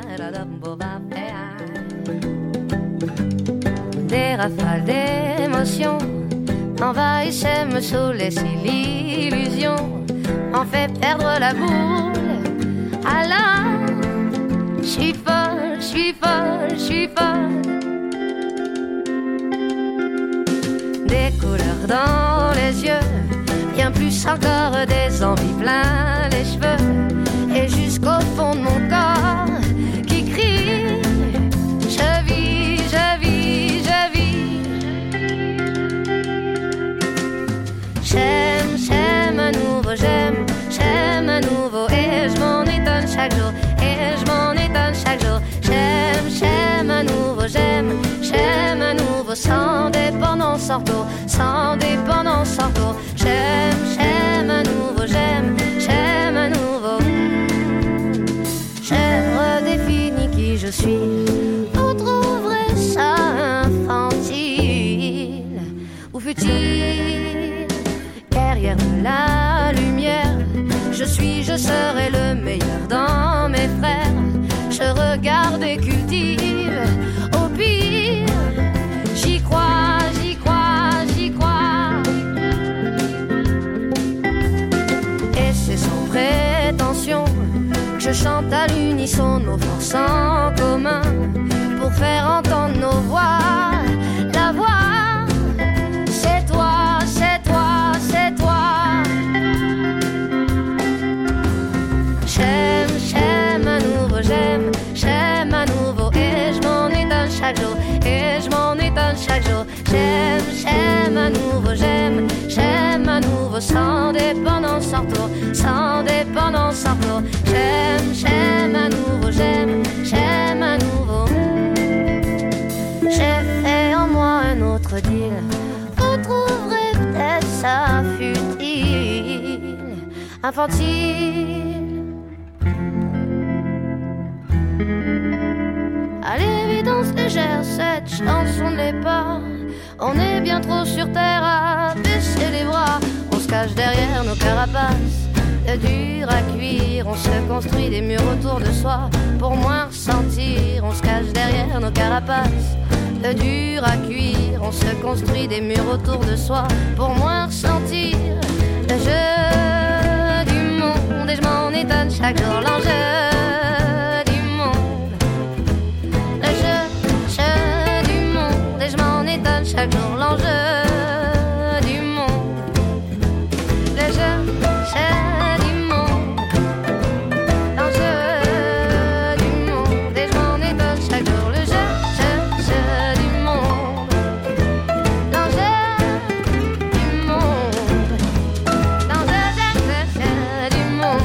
Des rafales d'émotions envahissent et me saoulent, si l'illusion m'en fait perdre la boule. Alors, je suis folle, je suis folle, je suis folle. Des couleurs dans les yeux, bien plus encore des envies plein les cheveux, et jusqu'au fond de mon corps qui crie: je vis, je vis, je vis. J'aime, j'aime à nouveau, j'aime à nouveau, et je m'en étonne chaque jour, et je m'en étonne chaque jour. J'aime, j'aime à nouveau, j'aime à nouveau, sans dépendance ortho, sans dépendance ortho. J'aime, j'aime à nouveau, j'aime à nouveau. J'ai redéfini qui je suis. Vous trouverez ça infantile ou futile. Derrière la lumière, je serai le meilleur dans mes frères. Je regarde et cultive. Au pire, j'y crois, j'y crois, j'y crois. Et c'est sans prétention que je chante à l'unisson nos forces en commun pour faire entendre nos voix. La voix, c'est toi, c'est toi, c'est toi. J'aime, j'aime à nouveau, j'aime à nouveau, et je m'en étonne chaque jour, et je m'en étonne chaque jour. J'aime, j'aime à nouveau, j'aime à nouveau, sans dépendance ortho, sans dépendance ortho. J'aime, j'aime à nouveau, j'aime à nouveau. J'ai fait en moi un autre deal, vous trouverez peut-être ça futile, infantile. À l'évidence légère, cette chanson ne l'est pas. On est bien trop sur terre à baisser les bras. On se cache derrière nos carapaces, de dur à cuire. On se construit des murs autour de soi pour moins ressentir. On se cache derrière nos carapaces, de dur à cuire. On se construit des murs autour de soi pour moins ressentir. Le jeu du monde, et je m'en étonne chaque jour. L'enjeu du monde, le jeu du monde, et je m'en étonne chaque jour. L'enjeu du monde, le jeu du monde, l'enjeu du monde, et je m'en étonne chaque jour. Le jeu du monde, l'enjeu du monde, l'enjeu du monde.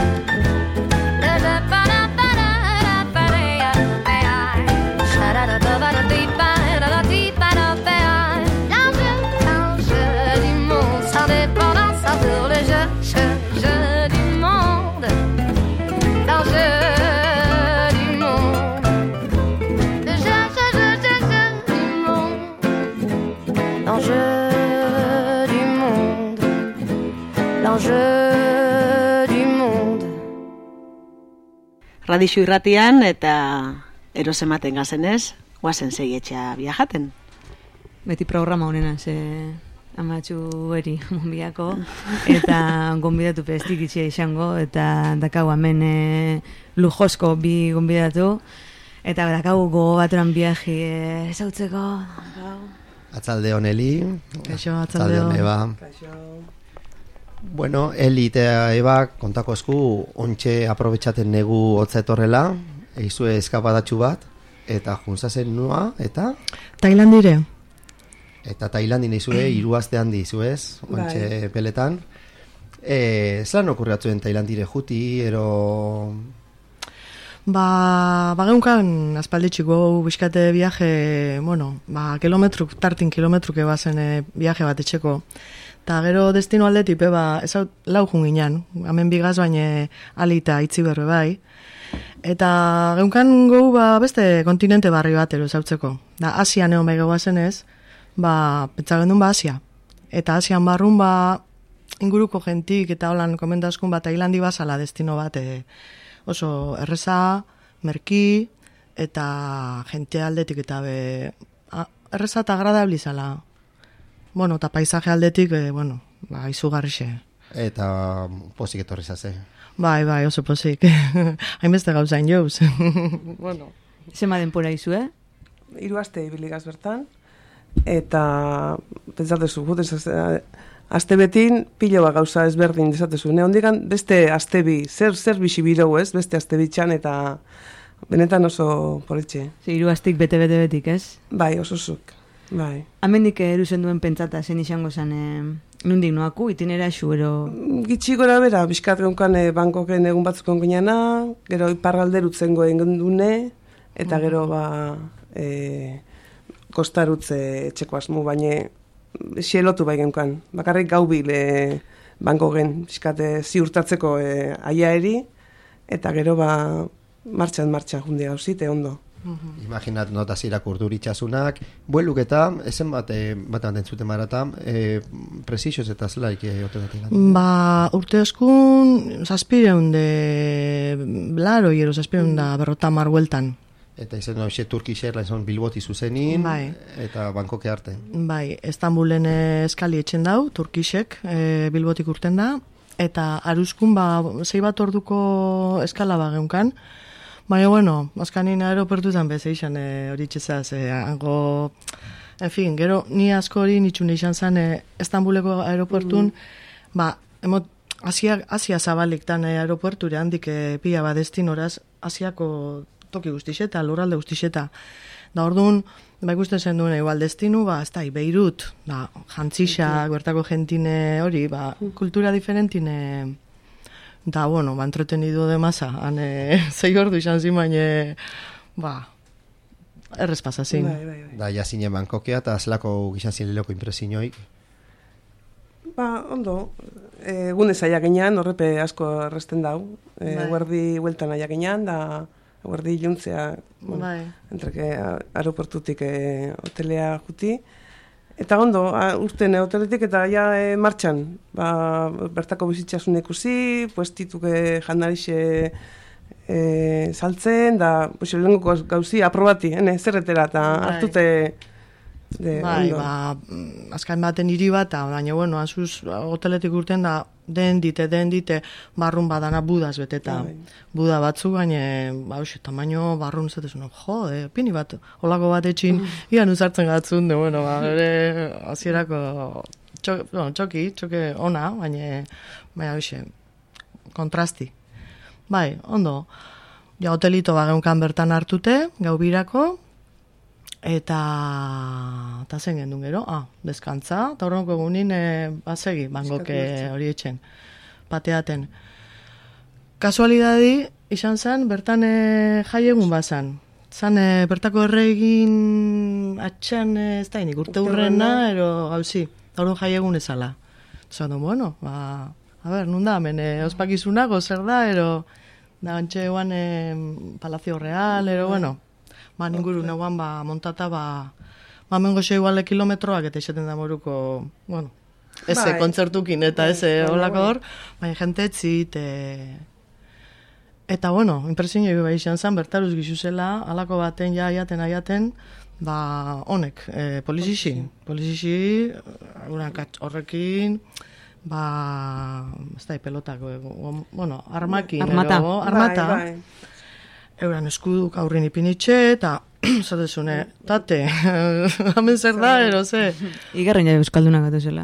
Radixu irratian eta erosematen gazenez, guazen seietxea viajaten. Beti programa honena, amatxu eri monbiako, eta gonbidatu pestikitxea izango, eta dakau hemen lujosko bi gonbidatu, eta dakau gogo baturan viaji ezautzeko. Atzalde hon Eli. Kaixo, atzalde hon Eba. Kaixo. Bueno, Eli eta Eba kontako esku ontxe aprobetxaten negu hotza etorrela, eizue eskapadatxu bat, eta junzazen nua, eta? Tailandire. Eta Tailandin eizue, iruazte handi izuez, ontxe peletan. Zelan okurratzuen Tailandire juti, ero... Bageunkan aspalditxiko bizkate viaje, tartin kilometruke bazen viaje bat etxeko. Eta gero destino aldetik, ez lau junginan, hemen bigaz baina alita itzi berbe bai. Eta geunkan gau beste kontinente barri bat ero ezautzeko. Da Asia neon bai gau bazenez, pentsa gendun Asia. Eta Asian barrun inguruko jentik eta holan komendazkun Tailandi bazala destino bat oso erreza, merki, eta jente aldetik eta erreza eta agradabli zala. Bueno, eta paisaje aldetik, izugarrixe. Eta pozik etorri zaze. Bai, oso pozik. Hainbeste gauzain jouz. Bueno. Zema denpora izu, 3 aste ibiligaz bertan, eta pentsatezu, aste betin pilo bat gauza ezberdin desatezu. Ondikan beste aste bi, zer bixi bidou ez, beste aste bitxan, eta benetan oso poretxe. 3 astik bete-betik, ez? Bai, oso zuk. Bai. Amendik eruzen duen pentsata zen izango zen, nundik noaku, itinera ero... Gitxi gora bera, bizkat geunkan Bangkoken egun batzuk ongineana, gero iparralderutzen goen gendune, eta gero kostarutze etxeko asmu, baina xielotu bai geunkan. Bakarrik gau bil Bangkoken, bizkat ziurtatzeko aiaeri, eta gero martxan jundi gauzite ondo. Imaginat notaz irakurduritxasunak, bueluk eta, ezen bat antentzuten marata, presizioz eta zelaik otegatik? Urte oskun, zazpireun laro, hiero zazpireun da berrotamar hueltan. Eta izen hoxe Turkish Airlines Bilboti zuzenin, eta Bangkoke arte. Bai, Istanbulen eskali etxen dau, Turkishek Bilbotik urten da, eta aruzkun 6 bat orduko eskala geunkan. Baina, azkanin aeroportutan bezeixan hori txezaz, hango, en fin, gero ni asko hori nitxune izan zen Istanbuleko aeroportun, Asia zabalik tan aeroporture handik pila bat destinoraz, Asiako toki guztixeta, lurralde guztixeta. Da orduan, ikusten zen duen igual destinu, Beirut, jantzixak, bertako jentine hori, kultura diferentine... Da, entretenido de masa, 6 ordu izan zin, baina, errez pasazin. Da, jazinen Bangkokea, eta zelako gizan zin leloko impresioik? Ondo, gune zaila genean, horrepe asko erresten dau. Guardi hueltan aia genean, da, guardi iluntzea, entreke aeroportutik hotelea juti. Eta ondo, urten hoteletik eta ja martxan, bertako bizitxasun ikusi, puestituke jandarixe saltzen, da, lehenko gauzi aprobati, zerretera, eta hartute... azkain baten hiri bat, baina, azuz hoteletik urten da, den dite, barrun badana budaz beteta. Buda batzu, baina, tamaino barrun zetezun, pini bat, holako bat etxin, ian uzartzen gatzun, azierako txoke ona, baina, kontrasti. Bai, ondo, hotelito geunkan bertan hartute, gau birako, eta zen gendun gero, deskantza, eta horrenko egunin segi, Bangkoke hori etxen, pateaten. Kasualidadi, izan zen, bertan jaiegun bazan. Zan, bertako erregin atxan, ez da, inik urte hurrena, ero gauzi, horren jaiegun ezala. Zan, nunda, hemen ospakizunago zer da, ero, da, antxe eguan Palacio Real, ero, ninguru neguan montata, mengo xe iguale kilometroak eta izaten da moruko, eze kontzertukin eta eze holako hor, baina jente etzit, eta impresionio bai izan zen, bertaruz gizuzela, alako baten aiaten, honek, polizixi, horrekin, ez da, pelotako, armakin, armata, euran eskuduk aurrin ipinitxe, eta zatezune, tate, hamen zer da, ero, ze? Igarren ja euskaldunak atezela.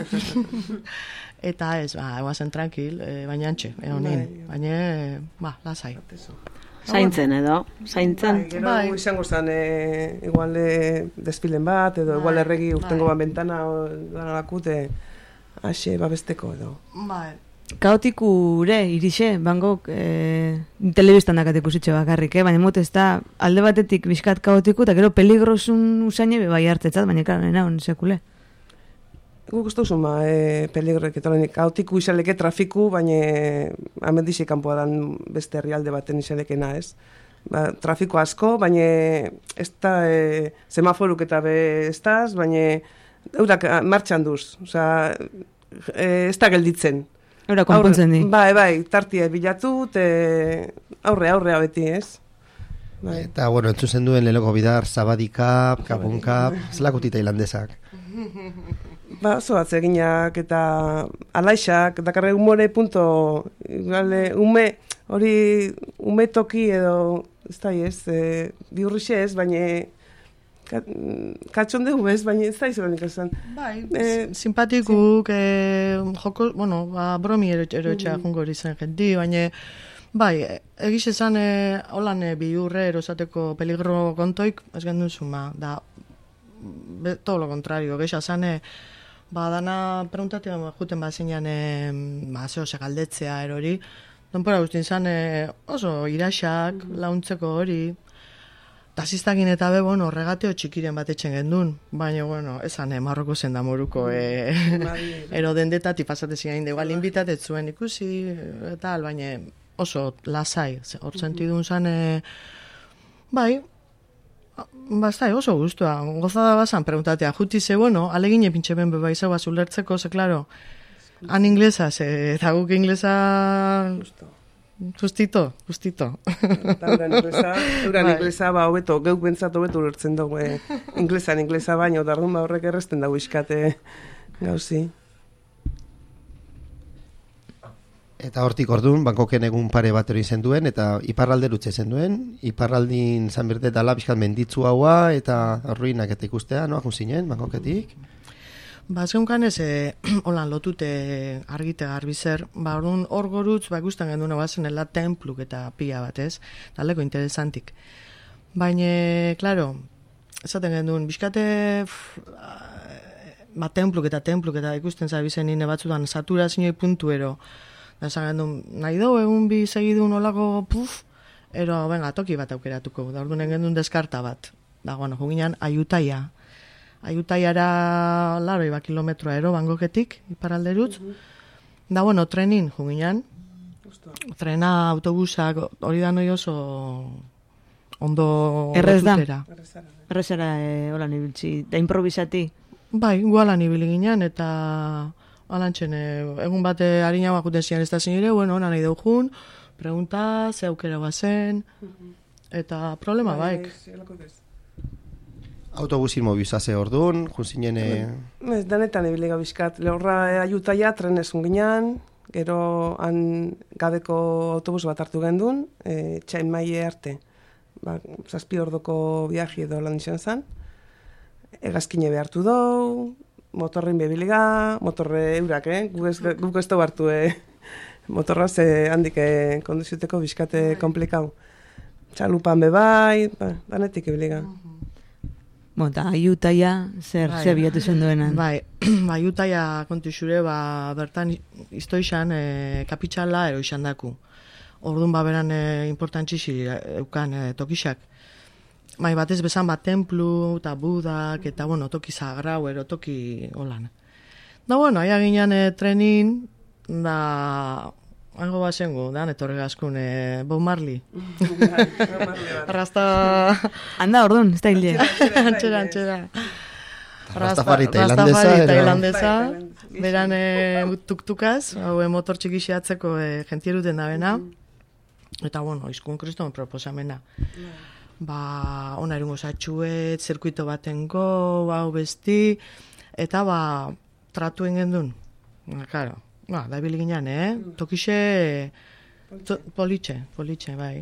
Eta ez, eguazen tranquil, baina antxe, baina, lasai. Zaintzen edo, zaintzen. Gero izango zen, igual despilen bat, edo igual erregi urtengo bat bentana, danalakute, haxe, babesteko edo. Kaotikure, irixe, Bangkok, telebistan dakatik usitxe bakarrik, baina mote ez da, alde batetik bizkat kaotiku, eta gero peligrosun usaine bai hartetzat, baina karo, nena hon sekule. Guk uste uzun, peligrorek eta kaotiku izaleke trafiku, baina amendizik kanpoa dan beste herrialde baten izalekena, ez? Trafiko asko, baina ez da semaforuk eta ez daz, baina eurak martxan duz, ez da gelditzen. Eura konpontzen di. Bai, tartia bilatu, aurrea beti, ez? Eta, bueno, entzuzen duen Leloko Bidar, Zabadikap, Kapunkap, zelako tailandesak. Oso atzeginak eta alaixak, dakarre humore punto, ume toki edo, ez da biurrixe ez, baina katxondegu bez, baina ez da izoranik esan. Bai, simpatikuk, joko, bueno, bromi eroetxea jungo hori zen jenti, baina bai, egiz esan, holan biurre erosateko peligro kontoik, ez gendun zuma, da, todo lo contrario, geisa zane, dana preguntatzen juten zinean, zeo segaldetzea erori, donpora guztin zan, oso iraxak, launtzeko hori, tasiztakin eta bueno, regateo txikiren bat etxen gendun, baina, bueno, esan, Marroko zen da moruko, ero dendetatik pasate ziren, igual invitatet zuen ikusi, eta baina oso lasai, hor sentidun zan, bai, bastai, oso guztua, gozada bazan preguntatea, juti ze, bueno, alegin epintxe ben beba izau ulertzeko, ze, klaro, han inglesa, eta guk inglesa... Justito. Eta euran inglesa, hobeto, geuk bentsat hobeto ulertzen dugu, inglesa baino, dardun horrek erresten dago iskate gauzi. Eta hortik orduan, Bangkoken egun pare bat hori zen duen, eta iparralderutze zen duen, iparraldin zanbirte dala bizkat menditzu haua, eta ruinak eta ikustea, noa zinen, Bangkoketik? Zeunkan ez, holan lotute argite garbizer, orduan hor gorutz, ikusten genduna bazenela templuk eta pila bat ez, daleko interesantik. Baina, klaro, esaten gendun, bizkate templuk eta ikusten zabizen nire batzutan saturazioi puntuero, da esan gendun, nahi dugu egun bi segidun olako ero, venga, toki bat aukeratuko, da orduan gendun deskarta bat, da, bueno, juginan, Aiutaiara 80 kilometroa ero Bangkoketik, iparalderutz. Da, bueno, trenin juginan. Trena, autobusak, hori da noi oso ondo... Errez da? Errezera holan ibiltzi, da improvisati? Bai, gualan ibili ginen, eta alantxen, egun bate harina bakuten zian ez da zinire, bueno, nahi dugun, pregunta, ze aukera bazen, eta problema baik. Autobusin mobizaze orduan, junzinen... Danetan ebile gabizkat. Lehorra Aiutaia trenezun ginean, gero han gadeko autobus bat hartu gendun, Txain Maie arte. Zazpi ordoko viaji edo lan izan zen. Egazkine behartu dou, motorrein bebiliga, motorre eurak, guk ez dugu hartu, motorra ze handik konduziuteko bizkate komplikau. Txalupan bebai, danetik ebiliga. Eta Aiutaia zer bilatu zen duenan? Bai, Aiutaia kontu xure, bertan izto izan kapitxala ero izan daku. Orduan beran importantxixi eukan tokixak. Bai, batez bezan templu eta budak eta, bueno, toki sagrau ero toki holan. Da, bueno, aia ginen trenin, da... Hango bazengo, da, netorre gazkun, Bob Marley. Rasta... Handa, orduan, ez da hile. Antxera. Rastafari tailandesa. Beran tuktukaz, motor txikixi atzeko gentieruten da bena. Eta, bueno, izkun kriston proposamena. Ona erungo zatxuet, zirkuito batengo, hau besti, eta, tratu engendun. Claro. Da ibili ginen, tokixe politxe, bai.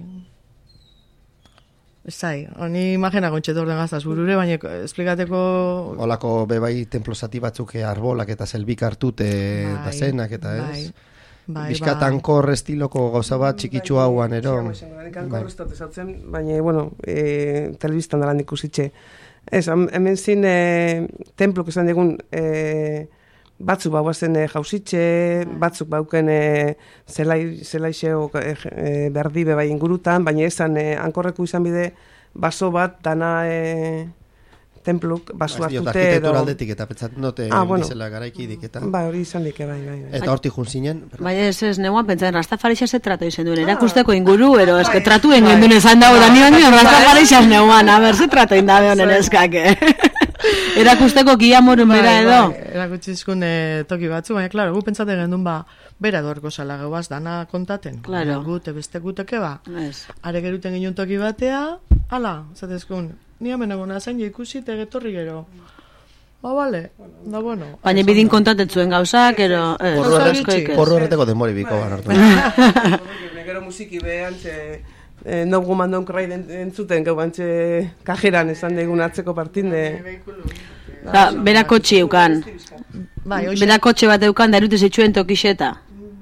Ez zai, honi imagina gontxetor den gaztaz burure, baina esplikateko... Olako bebai templosati batzuk arbolak eta zelbik hartute da zenak eta ez? Bizkatankor estiloko gauza bat txikitsu hauan, ero? Ankor estate zautzen, baina, bueno, telebistan dalan ikusitxe. Ez, hemen zin templok esan digun... Batzuk bauazen jausitxe, batzuk bauken zelaixeo berdibe bai ingurutan, baina esan hankorreku izan bide baso bat dana templuk baso hartute edo... Arkitektura aldetik eta petzaten dute bizela garaikidik eta... Ba, hori izan dike, bai. Eta hortik junzinen? Baina ez neuan pentsatzen, Rastafarixa ze trato izen duen, erakusteko inguru, ero eske tratu engen duen esan dago, da nion Rastafarixa neuan, a ber, ze trato indabe honen eskake. Erakusteko giamorun bera edo? Erakutzizkun toki batzu, baina, klaro, gu pentsate gendun bera dorko zala gehuaz, dana kontaten. Claro. Gute, beste guteke Are geruten ginen toki batea, ala, zatezkun, ni hemen egon azain ikusi tegetorri gero. Ba, bale, da bueno. Baina bidin kontatetzuen gauzak, ero... Porru horreteko demori biko ban hartu. Gero musiki behan, no woman don't cry entzuten, gau bantxe kajeran esan degun atzeko partinde. Bera kotxe eukan. Bera kotxe bat eukan, da erute zituen tokixeta.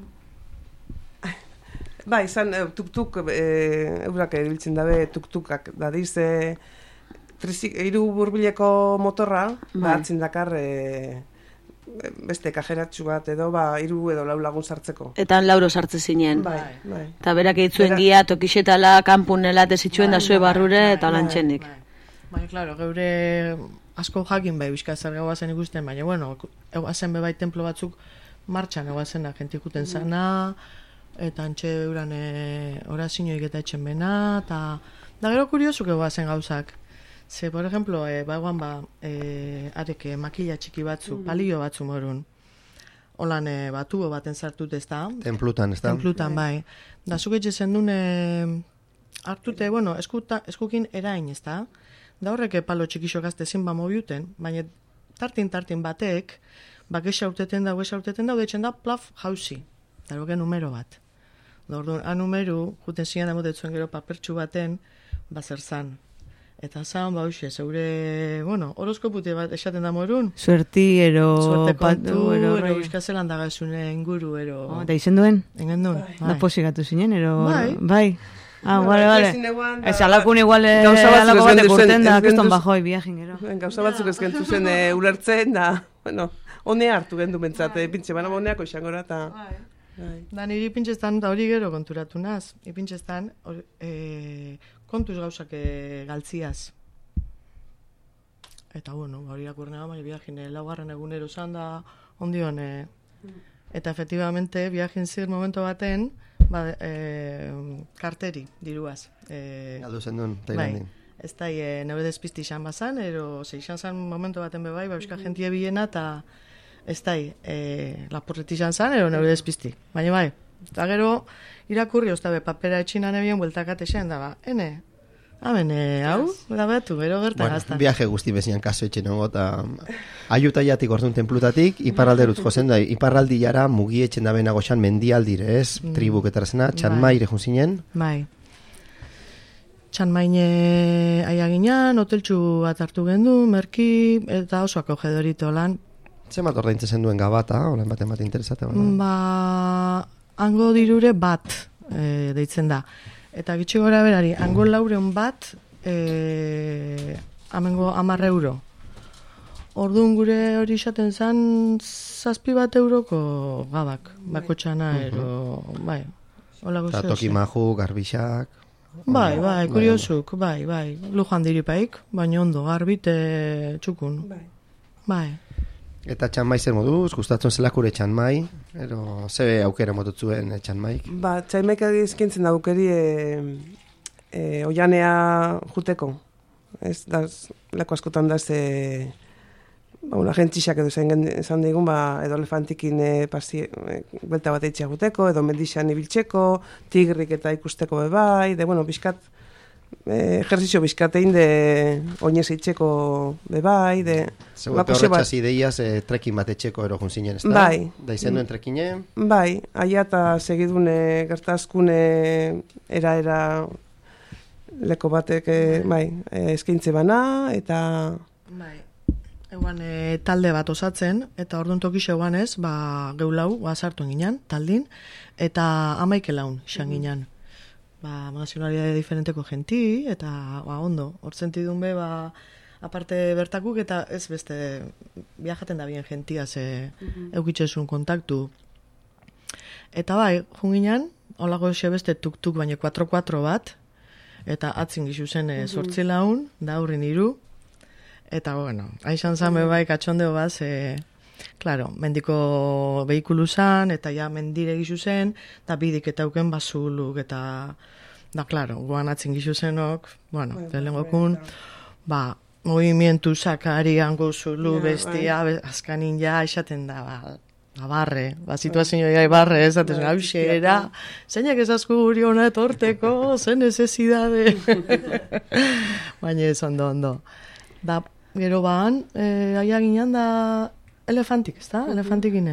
Ba, izan, tuk-tuk, eurak erabiltzen dabe, tuk-tukak, dadiz, hiru burbileko motorra, hartzen dakar, beste kajeratxu bat edo, hiru edo lau lagun sartzeko. Eta lauro sartze zinen. Bai. Eta berak eitzuen gia, tokixetala, kanpunela, tezituen da zue barrure, eta lantxenik. Baina, klaro, geure asko jakin bai, bizka zer gauazen ikusten, baina, bueno, eguazen bebai templo batzuk martxan eguazena, jentikuten zana, eta antxe euran orazioik eta etxen bena, eta da gero kuriosuk eguazen gauzak. Ze, por ejemplo, bagoan areke makila txiki batzu, palio batzu morun. Holan tubo baten sartut ez da. Templutan, ez da? Templutan, bai. Da zuk etxe dune hartute, bueno, eskukin erain, ez da? Da horrek palo txikixo gaztezin mobiuten, baina tartin batek, gesa urteten da, detxen da, plaf jauzi. Daroke numero bat. Da orduan, numero, juten zian amotetzuen gero papertxu baten, zer zan. Eta zan, hoxe, zeure, bueno, horoskopute bat esaten da morun. Suerti, suerte kontu, ero euskazelan dagazune inguru, ero... Eta izen duen? Engen duen. Da posigatu zinen, ero... Bai. Bale. Ez alakun igual alako batek urten da, keston bajoi viajin, gero. Gauza batzuk ezkentu zen ulertzen, da, bueno, honea hartu gendu bentsat, pintxe bana honeako izangora, eta... Da niri pintxestan da hori gero konturatu naz. Ipintxestan kontuz gauzak galtziaz. Eta bueno, hori irakurren baina viajin laugarren egunero zan da ondion. Eta efectivamente viajin zir momento baten karteri diruaz. Galdu zen duen, Tailandin. Ez da, neure despizti izan bazan, ero izan zan momento baten bebai, euskal jentie bilena, eta ez da, lapurreti izan zan, ero neure despizti. Baina bai, eta gero irakurri, oztabe, papera etxinan ebien bueltakat esen, da, hemen, hau, da betu, gero gertan gaztan. Viaje guzti bezian kaso etxen hongo, eta aiutaiatik orduan templutatik, iparralderut jozen da, iparraldi jara mugi etxen da benago xan mendialdire, ez? Tribuk etarazena, Txanmaire junzinen. Bai. Txanmaine aiaginan, hoteltxu bat hartu gendu, merki, eta oso akogedorito lan. Zemat ordaintzen zen duen gabata, olan baten interesate? Hango dirure bat deitzen da. Eta gitxi gora berari, hango 400 bat, amengo 10 euro. Orduan gure hori izaten zen, 7 euroko gabak, bako txana, ero, bai. Eta toki maju, garbixak... Bai, kuriosuk, bai, lujan diripaik, baina ondo, garbite txukun. Bai. Eta Txanmai zer moduz, gustatzen zelakure Txanmai, ero ze aukera motutzuen Txanmaik? Txanmaik eskintzen da aukeri oianea juteko. Ez da, lako askotan da ze... Una gentzixak edo esan digun, edo elefantikin belta bat eitxea guteko, edo mendixan ibiltzeko, tigrik eta ikusteko bebai, bueno, bizkat, ejerzizio bizkatein de oinez eitxeko bebai, de... Zego, horretxaz ideiaz trekin bat etxeko erojun zinen, ez da? Bai. Da izen duen trekine? Bai, aia eta segidune gertazkune era leko batek, eskaintze bana, eta... Bai. Eguan talde bat osatzen, eta orduan tokixe eguan ez, geulau, sartu ginen, taldin, eta 11 laun, xan ginen. Nazionalidade diferenteko genti, eta ondo, hortzen tidun be, aparte bertakuk, eta ez beste, viajaten da bien gentiaz eukitxezun kontaktu. Eta bai, junginen, holako xe beste tuk-tuk, baina 4-4 bat, eta atzin gizu zen 8 laun, da hurrin 3, eta, bueno, haixan zan bebai katxondeo baz, claro, mendiko behikulu zan, eta ja mendire gizu zen, eta bidik eta auken bazuluk, eta, da, claro, guan atzin gizu zenok, bueno, delengokun, movimientu sakari, ango zulu, bestia, azkanin ja, aixaten da, barre, situazioa barre, esaten, hauxera, zeinak ezazku guri hona etorteko, zen necesidade. Baina ez ondo. Da, gero baan, aia ginen da elefantik, ez da? Elefantikin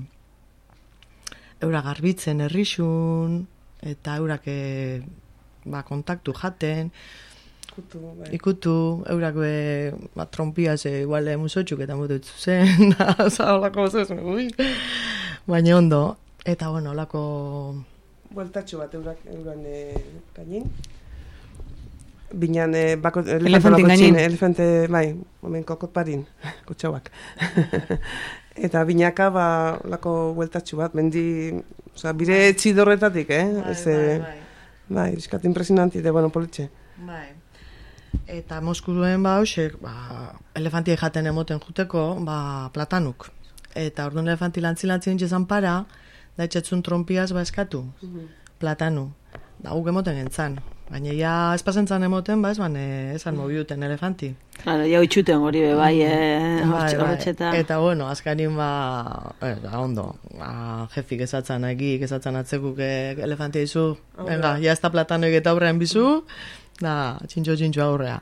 eura garbitzen, errixun, eta eurak kontaktu jaten, ikutu, eurak trompiaz igual musotxuk eta motu zen, zaholako zezen, baina ondo, eta bueno, olako... Bueltatxo bat euran gainin. Binean, elefantin gainin. Elefante, omen kokot parin, kutxauak. Eta binaka, lako bueltatxo bat, mendi, bire txidorretatik, Bai, iskat impresionanti, bueno, politxe. Bai. Eta Moskuzuen elefantiek jaten emoten juteko, platanuk. Eta orduan elefanti lantzi jezan para, da etxetzun trompiaz eskatu, platanu. Da guk emoten gentzan. Baina ja espazentzan emoten, esan mobiuten elefanti. Claro, ja itxuten hori bai, horretxeta. Eta bueno, azkanin ondo, jefik esatzen atzekuk elefantia izu, venga, ja ez da platanoik eta aurrean bizu, da, txintxo aurrea.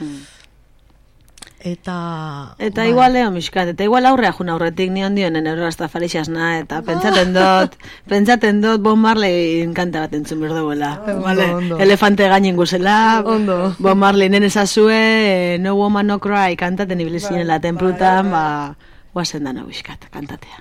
Eta igual leo miskat, eta igual aurrea juna aurretik nion dionen Eurasta Farixasna, eta pentsaten dut Bob Marley kanta bat entzun berduela. Elefante gainin guzela, Bob Marley nen ezazue, No Woman No Cry kantaten ibilizinen tenplutan, guazen dana miskat, kantatea.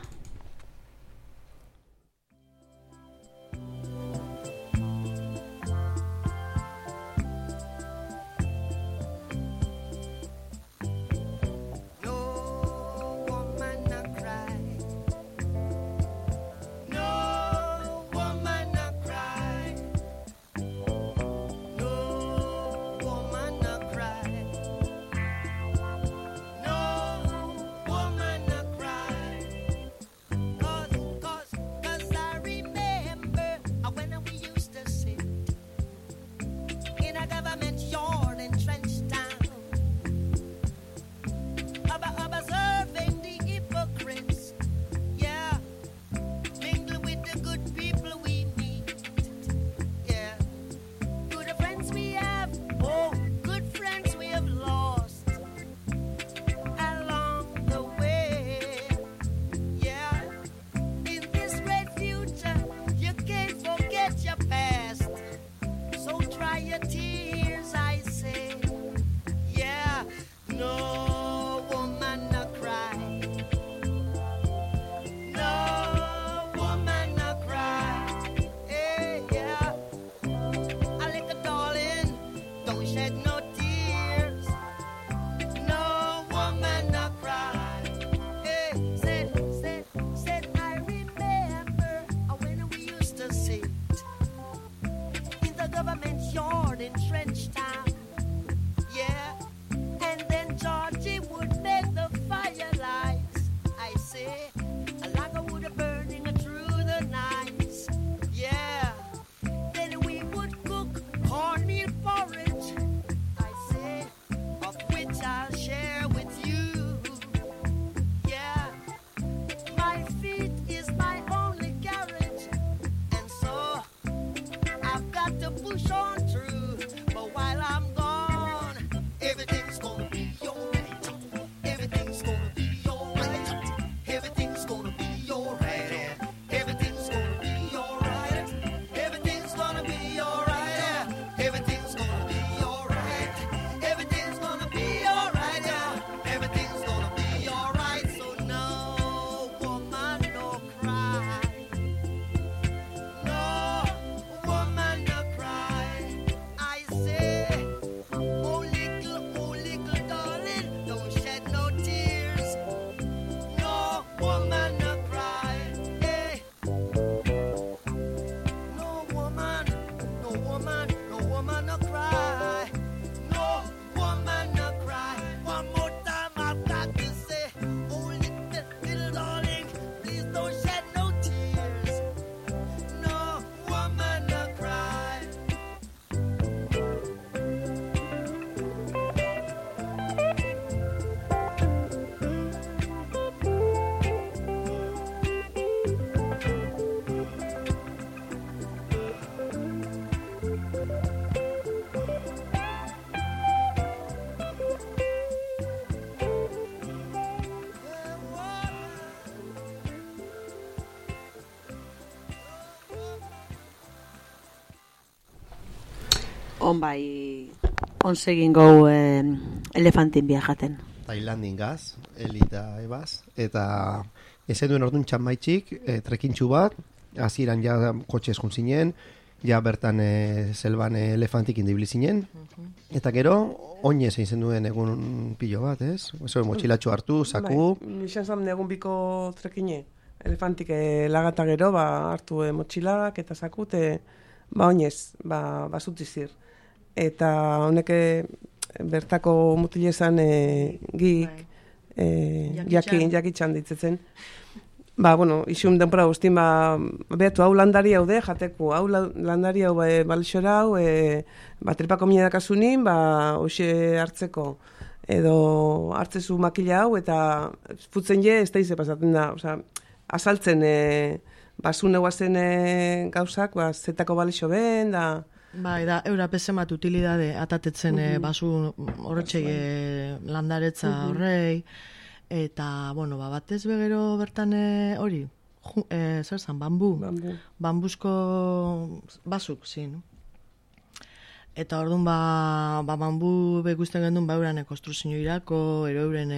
segin gau elefantin viajaten. Tailandin gaz, elita ebaz, eta ezen duen orduan txamaitxik, trekintxu bat, hasieran ja kotxez jun zinen, ja bertan selban elefantik indibili zinen, eta gero, oinez egin duen egun pilo bat, ez? Eso, motxilatxo hartu, saku. Izan zan egun biko trekine, elefantik lagata gero, hartu motxilak eta saku, oinez, zutizir. Eta honek bertako mutilezan gik, jakitxan ditzetzen. Isun denpora guztin, behatu hau landari hau jateko, hau landari hau balixora hau, tripako mina dakasunin, hoxe hartzeko, edo hartzezu makila hau, eta futzen ez da ize pasatzen da, azaltzen, basune guazen gauzak, zetako balixo ben, da... Da, eura pesemat utilidade atatetzen basu horretxei landaretza horrei, eta, batez begero bertan hori, zer zan, bambuzko basuk, zin. Eta orduan, bambu beguzten gendun, euren konstruzio irako, euren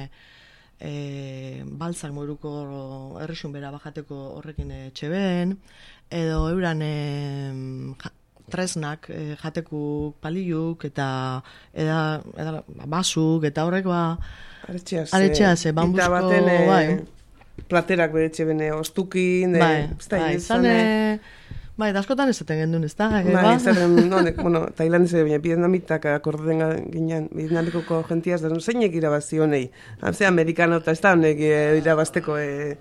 baltzak moruko errexun bera bajateko horrekin txeben, edo euren tresnak jateku paliluk eta basuk eta horrek aretxeaz, bambuzko platerak beretxe bene ostukin askotan ez zaten gendun, ez da? Tailandese vietnamitak akordeten ginen, vietnamikoko gentiaz da zeinek irabazi honei, amerikano eta ez da honek irabazteko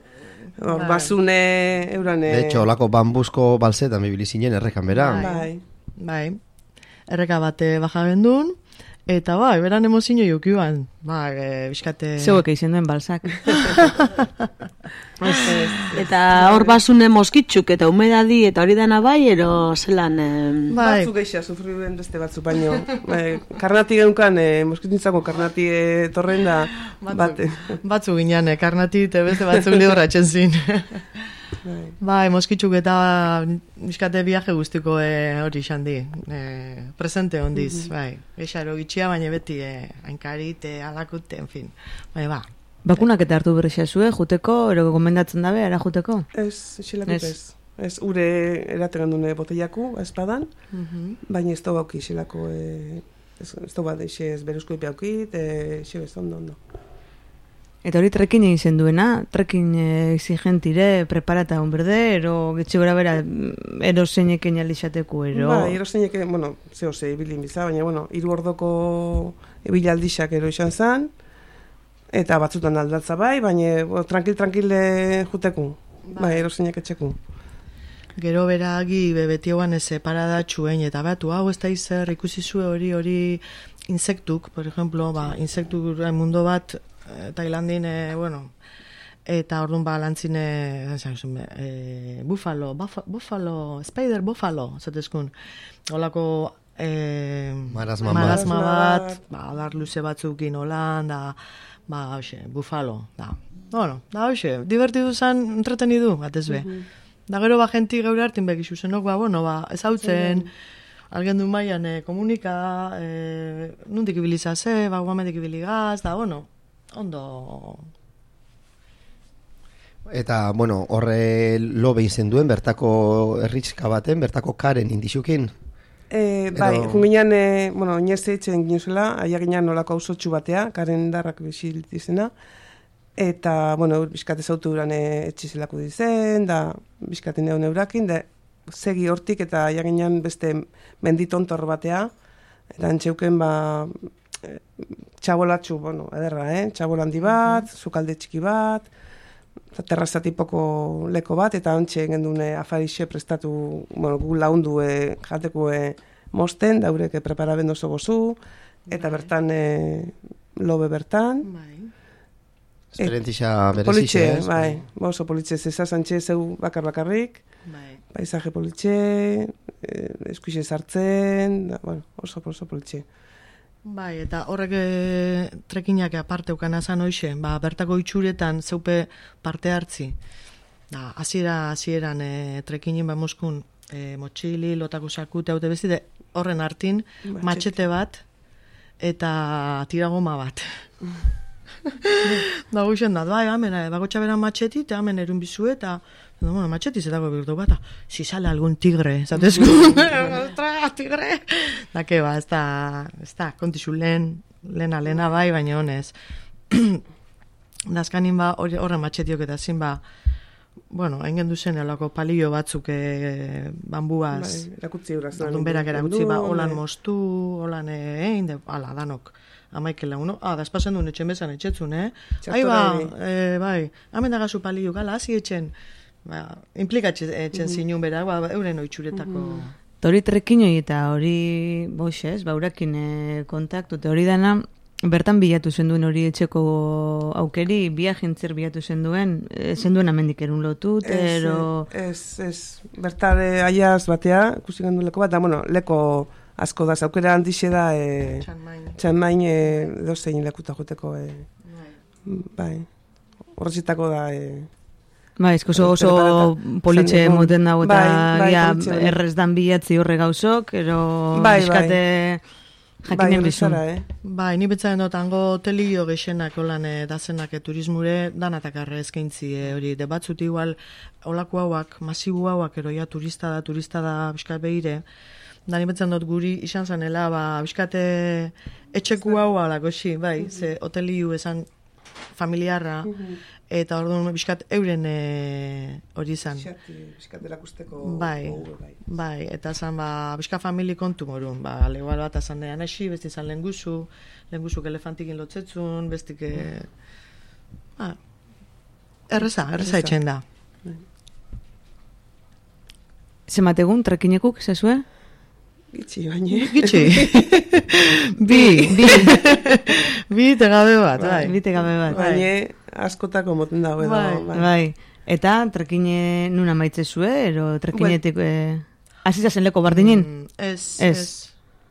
basune eurane... De hecho, olako bambuzko balzetan bibili zinen errekan bera. Bai. Erreka bate baja gendun, eta beran emozio jokiuan. Bizkate... Zeuek izan duen balzak. Eta hor basune moskitxuk eta humedadi eta hori dana ero zelan... Batzuk eixea sufri duen beste batzuk baino. Karnati geunkan, moskitintzako karnati torren da... Batzuk ginean, karnati eta beste batzuk lehorratzen zin. Moskitxuk eta bizkate viaje guztiko hori izan di. Presente hondiz, Eixea erogitxia, baina beti hainkarite, alakute, en fin. Bakunak eta hartu berrexea zue, juteko, ero gomendatzen dabe, ara juteko? Ez, xilakut ez. Ez, ure eraten dune boteiaku, espadan, baina ez da bauki xilako, ez da bat, ez beruzko ipeaukit, ez ondo. Eta hori trekin egin duena, trekin exigentire, preparata hon berde, ero getxe gora bera, ero zeinekin alixateko, ero... Ero zeinekin, zehose, ibilin biza, baina, 3 ordoko ibilaldixak ero izan zan, eta batzutan aldatza baina tranquil juteku, ero zeinek etxeku. Gero beragi beti hauan ez paradatxuen, eta batu, hau ez da izer ikusi zue hori insektuk, por ejemplo, insektuk mundo bat, Tailandin, eta orduan lantzine, bufalo, spider bufalo, zatezkun, holako marazma bat, adar luze batzukin holan, bufalo, da hoxe, divertidu zan, entretenidu, batezbe. Da gero jenti gaur hartin begizu zenok, ez hautzen, algen du maian komunika, nundik ibilizaze, guamendik ibiligaz, da, ondo. Eta, horre lo behin zen duen, bertako erritxka baten, bertako karen indixukin. Junginan, inez eitzen ginuzela, aia ginean nolako hausotxu batea, karen darrak biziltizena, eta, bizkate zautu duran etxizelako dizen, da, bizkate neon eurakin, da, segi hortik eta aia ginean beste menditontor batea, eta antxeuken, txabolatxu, ederra, txabol handi bat, zukalde txiki bat, terrazatipoko leko bat, eta ontxe gendune afarixe prestatu, gu laundu jateko mosten, daurek preparaben oso gozu, eta bertan lobe bertan. Esperientzia berezixe, ez? Oso politxe, zezazantxe zeu bakarrik, paisaje politxe, eskuixe sartzen, oso politxe. Eta horrek trekinak aparte ukana zan hoxe, bertako itxuretan zeupe parte hartzi. Hasieran trekinin moskun motxili, lotako sakute, haute bezite, horren hartin, matxete bat, eta tiragoma bat. Da guixen da, bai, hemen, bagotxa beran matxeti, eta hemen erun bizu, eta bueno, matxeti zetako birtu bat, si sale algún tigre, zatezku, ostras, tigre! Da, que ba, ez da, kontizu lehena bai, baina honez. Da, azkanin ba, horren matxetiok eta zin ba, bueno, hain duzen alako palillo batzuk bambuaz. Bai, erakutzi huraz. Ordun berak erakutzi, ba, holan mostu, holan ala, danok. Amaikela, uno, da espasen duen etxen bezan etxetzun, Ai, bai, hamen dagazu palillo, gala, hasi etxen, implikatzen zinun berak, euren oitxuretako. Hori trekinoi eta hori, boxez, urakin kontaktu, eta hori dana, bertan bilatu zenduen hori etxeko aukeri, biajintzer bilatu zenduen amendik erun lotut, ero... Ez, bertare aiaz batea, ikusi gendu leko bat, da, bueno, leko asko da, aukera handixe da, Txanmain dozein lekuta joteko, bai, horretzitako da, bai, oso politxe moten dago, eta errez dan bilatzi horre gauzok, ero biskate... Jakinen bizun. Bai, ni betzaren dut, hango telio gexenak olan dazenak turismure, danatak eskaintzi hori, de batzut igual, olako hauak, masibu hauak, eroia turista da, biskat behire, da ni betzaren dut guri izan zanela, biskate etxeku hau alako, bai, ze hotelio esan familiarra, eta orduan biskat euren hori izan. Biskat erakusteko. Bai, eta zan, biskat famili kontu morun, legual bat azan dean esi, besti zan lenguzuk elefantikin lotzetzun, bestik, erreza etxen da. Zemategun, trekinekuk, zezue? Gitxi, baina. Gitxi. Bi tegabe bat, bai. Baina, askotako moten dago edo. Bai. Eta trekine nuna maitze zue, ero trekinetik azizazen leko bardinin? Ez,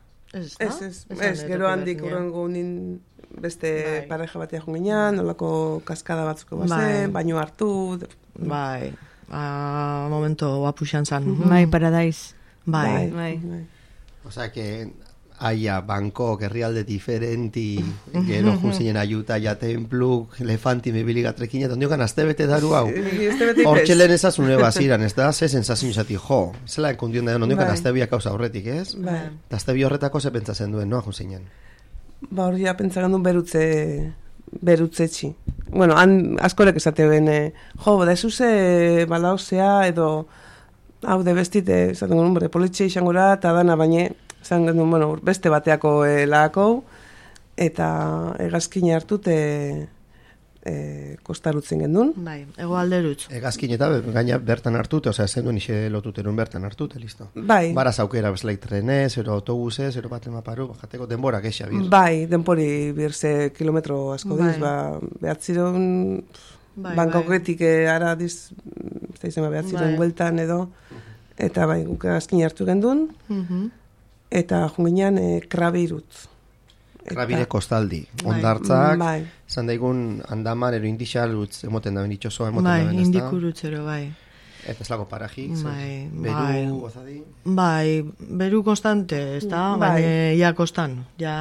gero handik urrengo unin beste pareja batea junginan, nolako kaskada batzuko bazen, baino hartu. Bai, momento apuxan zan. Bai, paradaiz. Bai. Osea, que haya Bangkok, herrialde diferenti, gero junzinen ayuta, ja templu, elefanti, mebiliga trekina, eta ondiokan azte bete daru hau. Hortxe lehen ezazune baziran, ez da, ze sensazio izati, jo, zela enkundion da, ondiokan azte biak hauza horretik, ez? Eta azte bi horretako ze pentsatzen duen, noa junzinen? Hori ja pentsatzen duen berutzetxi. Bueno, han askorek esate ben, jo, da ezuze balauzea, edo, hau de bestite, esaten guen, politxe izango da, eta dana, baina, esan genuen, bueno, beste bateako lako, eta egazkine hartute kostarutzen gendun. Bai, ego alderutz. Egazkine eta gaina bertan hartute, osea, zen duen ixe lotuterun bertan hartute, listo. Bai. Baraz aukera bezlaik trenez, ero autobusez, ero baten maparu, bajateko denbora gexa bir. Bai, denpori birze kilometro asko diz, behatziron, Bangkoketik ara diz, behatziron bueltan edo, eta bai, guk egazkine hartu gendun, eta junginan Krabirut. Krabire kostaldi, ondartzak, zan daigun Andaman, ero indixalutz, emoten da benitxoso, emoten da benazta. Bai, indikurutzero, bai. Eta ez lago parajik, Beru, gozadi? Bai, Beru konstante, ez da, baina ja kostan, ja...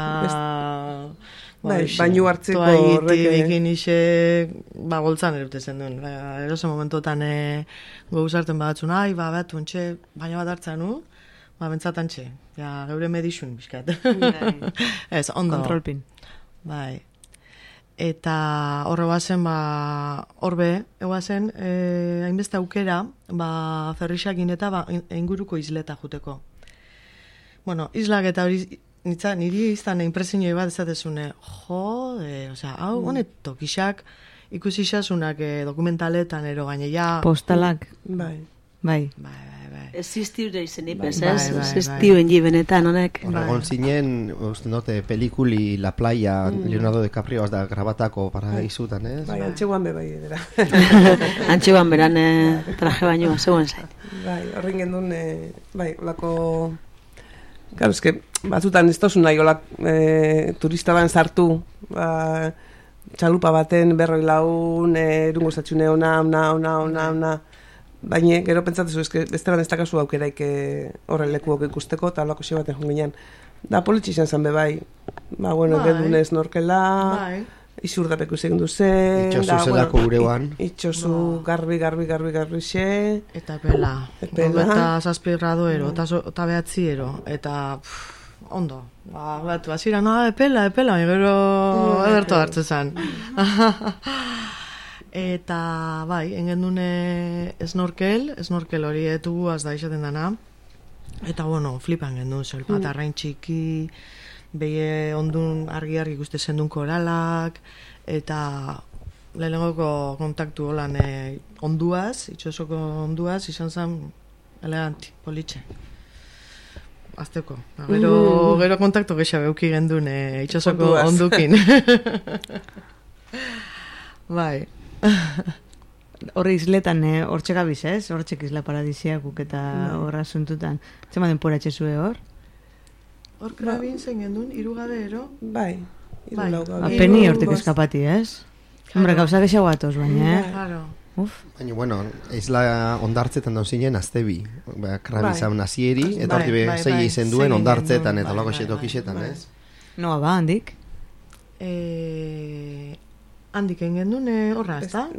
Bainu hartzeko horrek egin ixe goltzan erutezen duen. Eroso momentotan gauzarten badatzun, bat ontxe, baina bat hartzanu, bentsatan txe, geure medixun bizkat. Ez, ondo. Kontrolpin. Bai. Eta horre bazen, horbe, eguazen, hainbeste aukera, ferrixakin eta inguruko isleta juteko. Bueno, islak eta hori, niri izan impresioi bat ezatezune, osea, hau, honeto, gixak ikusi xasunak dokumentaletan ero gainea. Postalak. Bai. Existiure izen ipez, ez? Existiuen jibenetan, honek. Horregon zinen, uste note, pelikuli La Playa, Leonardo DiCaprio, da grabatako paraizutan, ez? Bai, antxeguan be bai edera. Antxeguan beran traje baino, zegoen zain. Bai, horren gendun, bai, olako... Claro, es que batzutan ez tozun nahi, turista ban sartu, txalupa baten berroi laun, erungo zatxune ona, baina gero pentsatuzu, besteran ez dakazu aukeraik horren lekuok ikusteko, eta holako xe baten jonginan. Da politxe izan zen bebai, bueno, gedunez norkela, izurdapeko izan duzen, itxosu zelako ureuan. Itxosu garbi xe. Eta epela. 27 graduero, eta 9ero, eta ondo. Batu, azira, epela, gero edertu hartzen zen. Eta, bai, engen dune snorkel hori etugu da izaten dana. Eta, bueno, flipan gendu, zelpat, arrain txiki, behi ondun argi ikuste zendun koralak, eta lehenengoko kontaktu holan onduaz, itxosoko onduaz, izan zen eleganti, politxe. Azteko. Gero kontaktu gehiago beuki gendun itxosoko ondukin. Bai. Horri izletan hortxe gabiz, ez? Hortxek izla paradisiakuk eta horra zuntutan. Zema denpora etxezue hor? Hor krabin zen gendun, 3 gadeero? Bai. Apeni hortik eskapati, ez? Hombre, gauza gehiago atoz, baina, Claro. Baina, bueno, isla ondartzetan daun zinen, aztebi. Krabizan nazieri, eta horti zei izen duen ondartzetan, eta lako xetokixetan, ez? Noa ba, handik? Handik engen duen horra, ez da?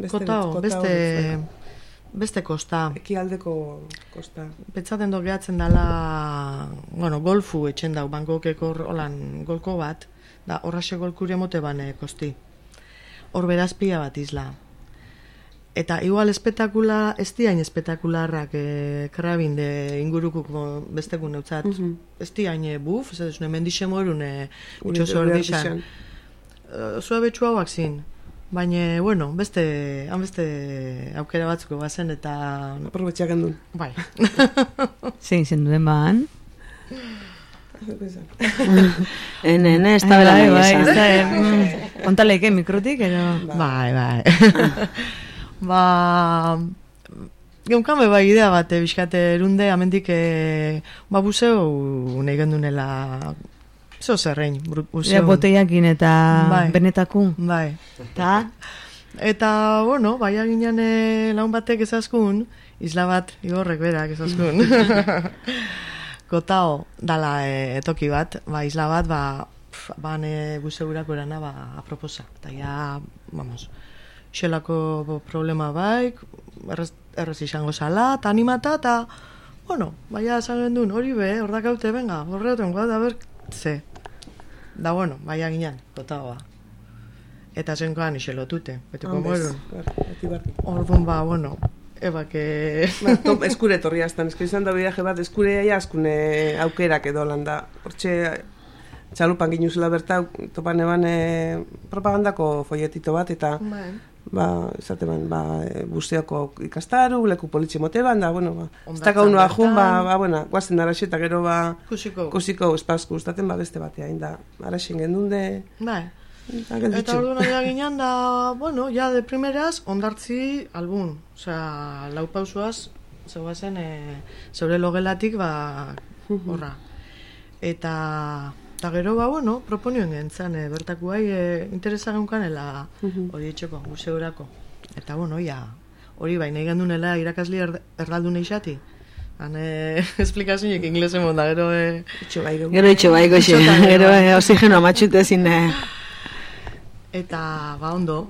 Beste kosta. Ekialdeko kosta. Betzaten gehatzen dala, bueno, golfu etxen dau, Bangkokeko holan golko bat, da horraxe golkure mote bane kosti. Hor berazpia bat isla. Eta igual espektakula, ez diain espektakularrak krabin de ingurukuk bestekun neutzat. Ez diain buf, ez duzune mendixe morun utxoso hor dixan. Zua betxu hauak zin. Baina, bueno, beste aukera batzuko bazen eta... Aprobetxak handun. Bai. Zein zen duen baan? Ez da bela Kontaleike mikrotik, ero... Bai. Geunkan bai idea bat, bizkate erunde, amendik buseu nahi gendunela zo zerrein, buseu. Boteiakin eta benetakun. Bai. Eta, bueno, bai aginan laun batek ezaskun, isla bat, igorrek berak ezaskun. Gotao dala toki bat, isla bat, bane buseurako erana, aproposa. Eta ja, vamos... Xelako problema baik, errez izango zala, eta animata, eta, bueno, baina esan gendun, hori hor dakaute, venga, horreuten, da bertze. Da, bueno, baina ginen, totagoa. Eta zenkoan ixelotute, betuko morun. Orduan, bueno, ebake... Eskure torri aztan, izan da bidaje bat, eskure askune aukerak edo landa. Hortxe, txalupan ginuzela berta, topan eban propagandako folletito bat, eta... esate busteoko ikastaru, leku politxe mote ban, bueno, ez daka unua jun, bueno, guazen araxe eta gero kusiko espasku ustaten beste batea, inda, araxen gendunde. Eta orduan aia ginen da, bueno, ja de primeraz, ondartzi albun, osea, lau pausuaz, zeuazen, zeure logelatik, horra. Eta gero, bueno, proponioen gentzen, bertaku bai, interesa gaunkanela hori etxeko, museurako. Eta, bueno, hori bai, nahi gendunela irakasli erdaldu nahi xati. Hane, esplikazioek inglesen monda, gero... Gero itxo bai, goxe, gero oxigeno amatxute zine. Eta, ondo.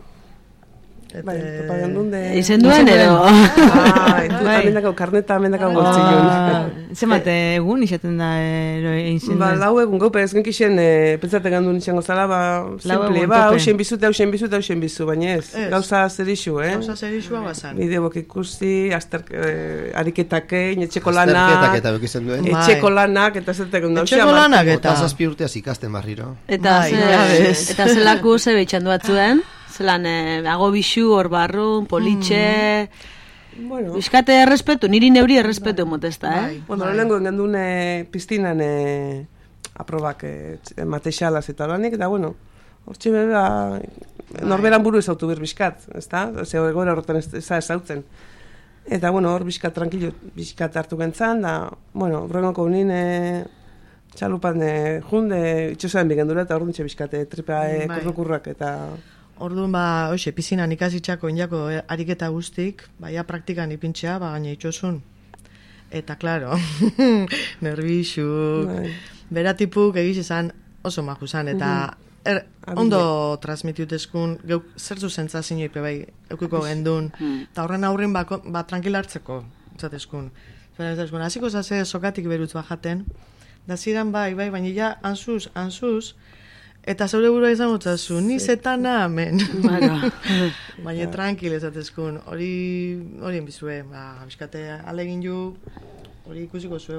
Izen duen, ero? Amendako karneta, amendako gortzilun. Zemate egun izaten da izen duen? Lau egun gaupe, ez genkixen pentsaten gandun izango zala, simple, hausen bizu, baina ez, gauza zerixu, Gauza zerixua bazan. Bideok ikusi, ariketakeen, etxeko lanak. Azterketak eta bekizen duen. Etxeko lanak, eta zertek onda. Etxeko lanak eta. Eta zazpi urteaz ikasten barriro. Eta zelaku ze behitxandu batzuen? Zelan, ago bixu, hor barrun, politxe... Bizkate errespetu, niri neuri errespetu emotezta, Bueno, lehenko engendun piztinan aprobak mateixalaz eta lanik, eta bueno, hortxe beba, norberan buru ezautu bir bizkat, ezta? Zer egoera horretan ezautzen. Eta, bueno, hor bizkat hartu gentzan, da, bueno, horrengoko nien txalupan junde, itxosan bigendura, eta hor dintxe bizkate, tripa kurrukurrak eta... orduan hoxe, pizinan ikasitzako inako ariketa guztik, baina praktikan ipintxea, gaina itxosun. Eta, klaro, nervixuk, beratipuk egiz izan oso maju zan, eta ondo transmitiutezkun, geuk zertu zentzazio ipe bai, eukiko gendun, eta horren aurrin tranquilartzeko, zatezkun. Hasiko zase sokatik berutz bajaten, da zidan bai, baina ja, ansuz, eta zeure burua izan gotzazu, ni zetana amen. Baina tranquil ezatezkun, hori enbizue, biskate alegin ju, hori ikusiko zue,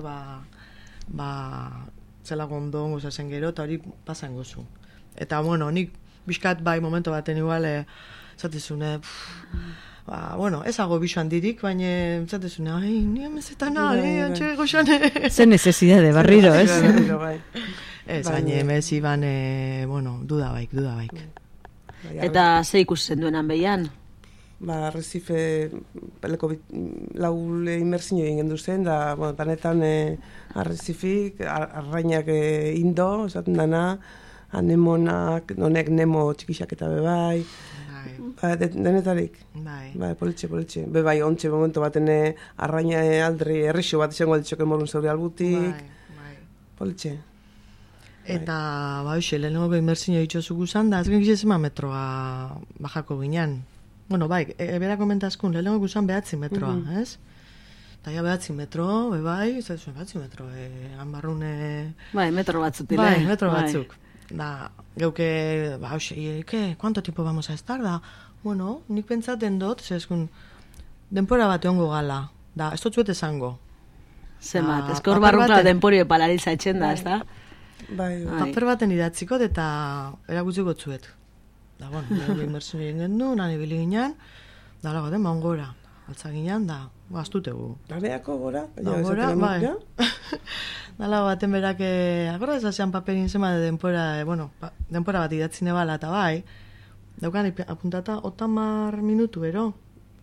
zela gondon gozazen gero, eta hori pasan gozu. Eta, bueno, nik biskat bai momento baten igual, zatezune, ezago bixoan dirik, baina zatezune, ni amezetana, antxe goxane. Zer necesidade, barriro, ez? Ez, baina emez iban, duda baik. Eta ze ikusten duenan behian? Recife peleko laule inmersinio egin zen, da, panetan Arrecifik, arrainak indo, esaten dana, anemonak, nonek nemo txikixak eta bebai, denetarik. Bai, politxe. Bebai, ontxe momento baten arraina aldri, errixo bat izango alditxoken morun zeure albutik. Politxe. Eta, hoxe, lehenengo inmersinio ditxozu guzan, da, azken gizesema metroa bajako ginean. Bueno, bai, bera komentazkun, lehenengo guzan 9 metroa, ez? Eta ja 9 metro, bebai, ez da 9 metro, hanbarrune... Bai, metro batzuk dira. Bai, metro batzuk. Da, geuke, hoxe, ¿cuánto tiempo vamos a estar? Da, bueno, nik pentsaten dut, zezkun, denpora bat egongo gala, da, ez dut zuet esango. Zemat, eskor barrukla denporio palariza etxen da, ez da? Bai, paper baten idatziko eta erakutziko zuet. Da, bueno, inmersin egin gendu, nani bili ginean, da, lago den, gora, altza ginean, da, gaztutegu. Laneako gora? Gora, bai. Dala baten berak, agora ez asean paperin zema de denpora, denpora bat idatzine bala eta bai, daukan apuntata 80 minutu ero,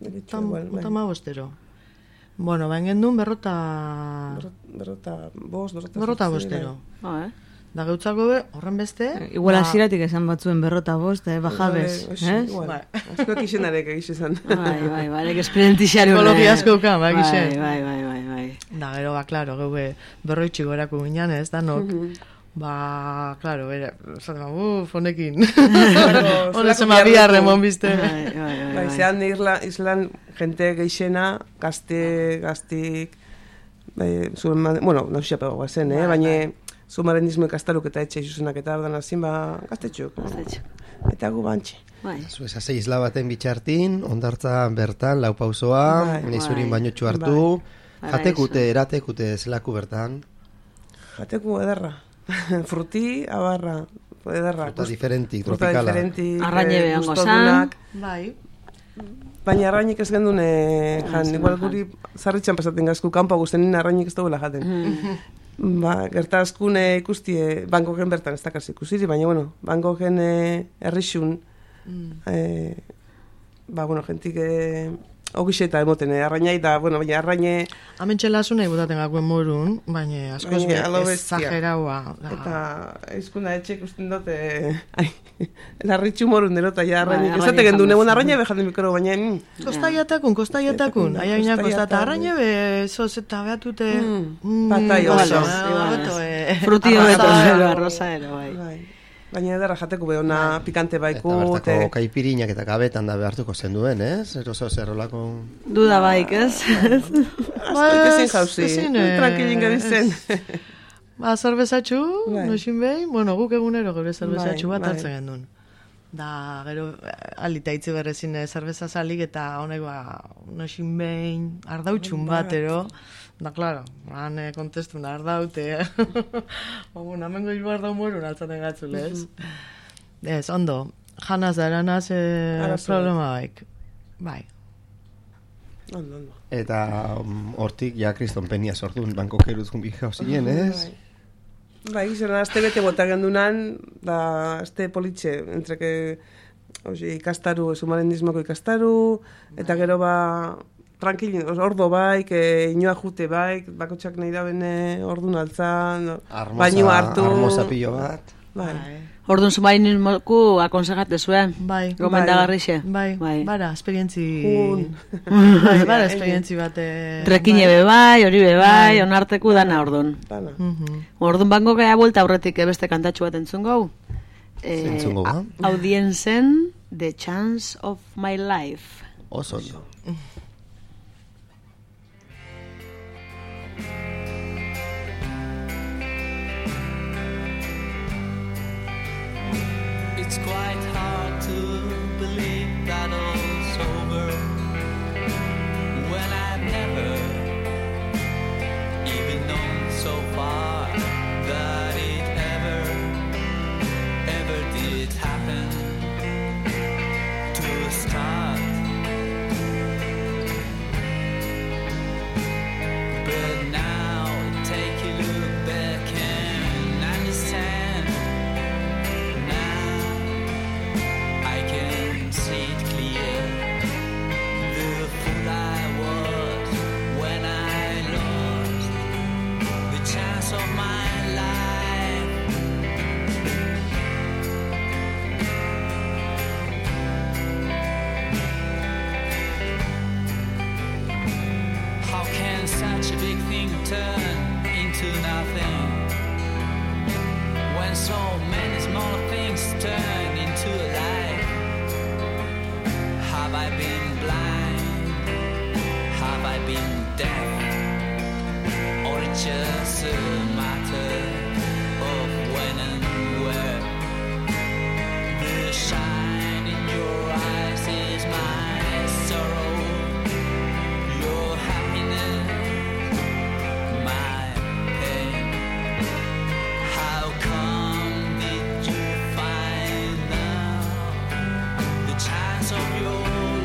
85 Bueno, bain gendun berrota bostero. Da geutzako horren beste... Igual asiratik esan batzuen berrota bost, bajabez, ez? Asko ekisenarek egizizan. Bai, barek esperientixaru. Psikologia asko kan, egizien. Bai. Da, gero, klaro, geue berroitxik gorako ginean, ez da nok. Klaro, fonekin. Hone zema biharremon bizte. Bai, zehan islan jente geixena, gaztik, nausia pegoa zen, baina zumarendismo ikastaruk eta etxe isuzenak eta ardan azin, gaztetxuk. Eta gu bantxe. Zu esase isla baten bitxartin, ondartza bertan, lau pausoa, nizurin bainotxu hartu, jatekute, eratekute zelaku bertan. Jateku ederra. Fruti, abarra, ederra. Fruta diferentik, tropikala. Arraine behongo zan. Bai. Baina arrainik ez gendun, igual guri zarritxan pasaten gazku, kanpo guztenin arrainik ez dagoela jaten. Gertazkun ikustie, Bangkoken bertan ez dakaz ikusiri, baina, Bangkoken errixun, jentik ogixeta emoten, arrainai da, baina arraine... Hemen txelasun nahi botaten gakuen morun, baina askoz exageraua. Eta izkuna etxe ikusten dute, larritxu morun derota, ja arraine. Ez dute gendu, negun arraine behaten mikro, baina... Kostaiatakun. Aia gina kostata arraine bezoz eta behatute... Patai oso. Frutio beto, arroza ero, bai. Baina edarra jateko behona pikante baiku. Eta bertako kaipirinak eta gabetan da behartuko zen duen, ez? Eroso zerrolako... Duda baik, ez? Ezin jauzi, tranquilin garizen. Zerbezatxu, noxin behin, guk egunero gure zerbezatxu bat hartzen gendun. Da, gero, alita itzi berrezin zerbeza zalik eta honek noxin behin, ardautxun batero. Da, klaro, han kontestun da, ardaute. Amengo hiru ardau morun altzaten gatzule, ez? Ez, ondo, janaz da eranaz problema baik. Bai. Ondo. Eta hortik, ja, kriston penia sortun, banko keruzkun bija hosien, ez? Bai, zena, azte bete bota gendunan, da, azte politxe, entreke, ikastaru, sumarendismoko ikastaru, eta gero tranquilin, ordo baik, inoa jute baik, bakotxak nahi da bene ordun altzan, baino hartu. Armoza pilo bat. Orduan submarinismoku akonsegate zuen. Bai. Gomendagarrixe. Bai. Bara, esperientzi... Bara, esperientzi bat... Trekine bebai, hori bebai, onarteku dana orduan. Orduan bango gara buelta aurretik beste kantatxu bat entzungo. Entzungo ba? Audienzen The Chance of My Life. Oso. It's quite hard to believe that all's over when I've never even known so far that it ever did happen to start. But now take a look back and understand. See it clear, the fool I was when I lost the chance of my life. How can such a big thing turn into nothing when so many smaller things turn into a life? Have I been blind? Have I been deaf? Or it's just a matter of when and where? The shine in your eyes is my sorrow, your happiness, my pain. How come did you find now the chance of your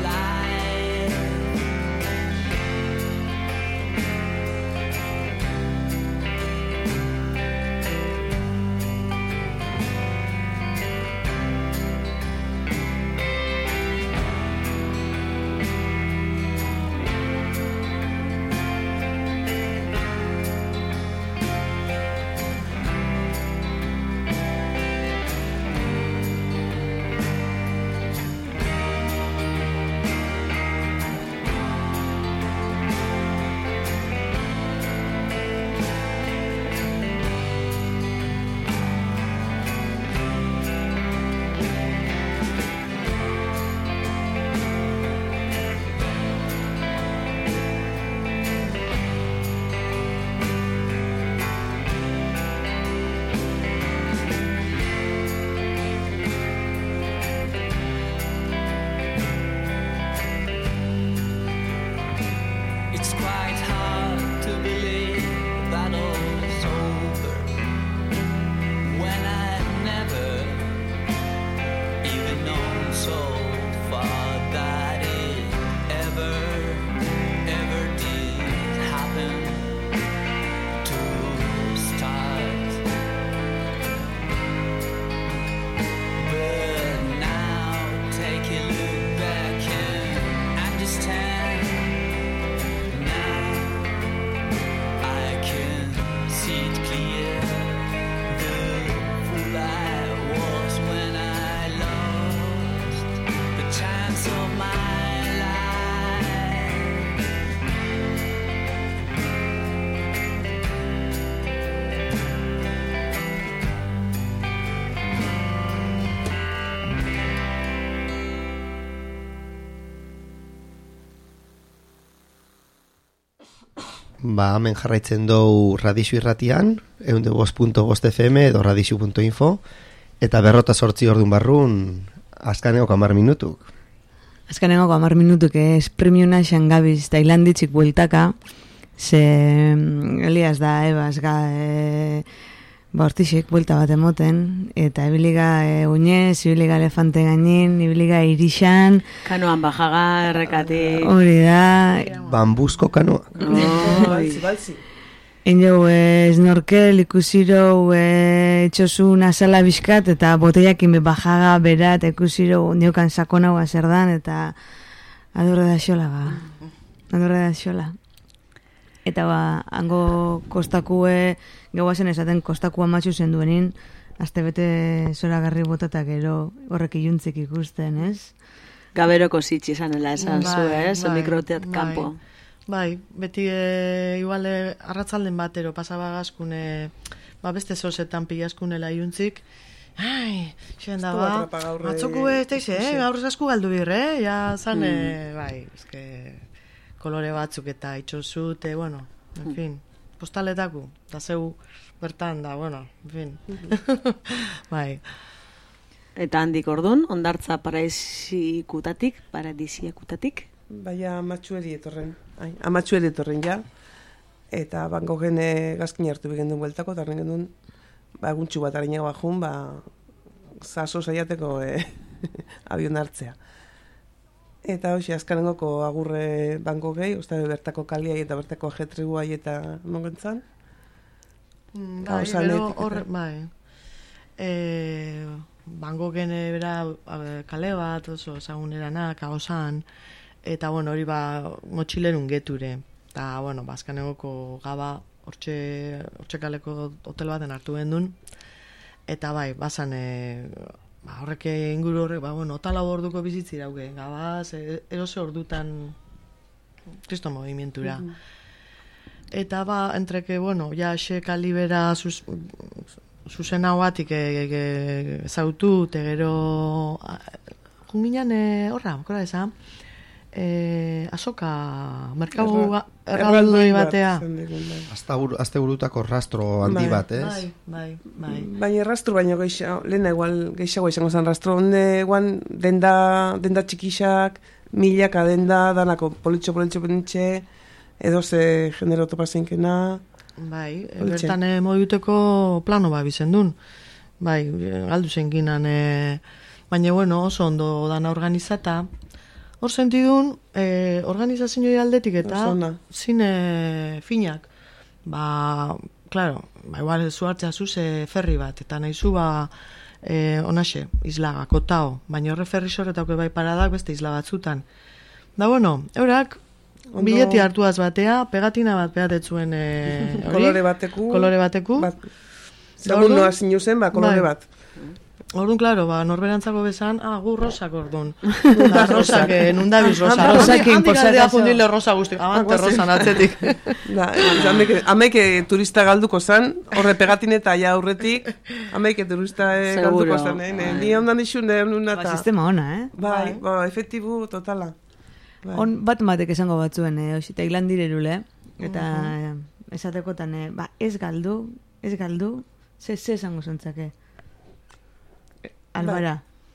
Ba, hemen jarraitzen dugu Radixu irratian, 105.5 FM edo radixu.info, eta 58 orduan barrun, azkaneko 10 minutuk. Azkaneko 10 minutuk, premiuna xangabiz, tailanditzik bueltaka, ze Elias da, ebas, hortixek buelta bat emoten, eta ibiliga uñez, ibiliga elefante gainin, ibiliga irixan. Kanoan bajaga, errekati. Hori da. Bambuzko kanoa. Balzi. Enjau snorkel ikusiro etxosu nazala bizkat, eta boteakin bajaga berat ikusiro niokan sakonau azerdan, eta adorre da xola ba. Adorre da xola. Eta ba, hango kostakue, gauazen esaten kostakua matxu zen duenin, astebete zoragarri botata gero horrek iluntzik ikusten, ez? Gaberoko zitsi izanela esan zu, ez? Mikroteat kanpo. Bai, beti igual arratzalden batero pasaba gazkune, beste zozetan pilazkunela iluntzik, ai, xen da ba, atzoko ez teize, gaur esasku galdu birre, ja zan, bai, eske kolore batzuk eta itxosut, bueno, en fin, postaletako, da zeu bertan da, bueno, en fin, bai. Eta handik ordun, ondartza paradisiakutatik, Baina amatxueri etorren ja, eta banko gene gazkin hartu begendun bueltako, eta horren gendun, eguntxu bat arainago bajun, zaso saiateko abion hartzea. Eta hoxe, azkanengoko agurre banko gehi, uste bertako kaliai eta bertako ajetriguai eta mongentzan. Bai, gero horre, bai. Banko gene bera kale bat, oso ezagunerana, kaosan, eta bueno, hori motxilerun geture. Eta, bueno, azkanengoko gaba hortxe kaleko hotel baten hartu gendun. Eta bai, bazan, horrek inguru horrek, bueno, otala orduko bizitzi dauke, gabaz, erose ordutan kristo movimientura. Eta entreke, bueno, ja xe kalibera zuzen hau batik zautu, eta gero junginan horra, kora eza, azoka, merkabu erraldoi batea. Azte burutako rastro handi bat, ez? Bai. Baina rastro baino lehena igual gehiago izango zen rastro, onde guan denda txikixak, milaka denda, danako politxo pentxe, edo ze genero topazeinkena. Bai, bertan moduteko plano bizen duen. Bai, galdu zenkinan, baina bueno, oso ondo dana organizata. Hor sentidun, organizazioi aldetik eta zine finak. Claro, igual zuhartzea zuze ferri bat, eta nahi zu onaxe, islaga, kotao, baina horre ferri sorretako bai paradak beste isla batzutan. Da bueno, eurak, bileti hartuaz batea, pegatina bat pegatetzuen kolore bateku. Segun noa zinu zen, kolore bat. Orduan, klaro, norberantzako bezan, gu rosak orduan. Rosak, nundabiz rosa. Rosak inposatazio. Fundile rosa guzti, abante rosan atzetik. Hameike turista galduko zan, horre pegatine eta ja aurretik, hameike turista galduko zan. Ni ondan dixun, nunata. Sistema ona, Bai, efektibu totala. On bat matek esango batzuen, eta hilandirerule, eta esatekotan, ez galdu, ze esango zentzake. Albara.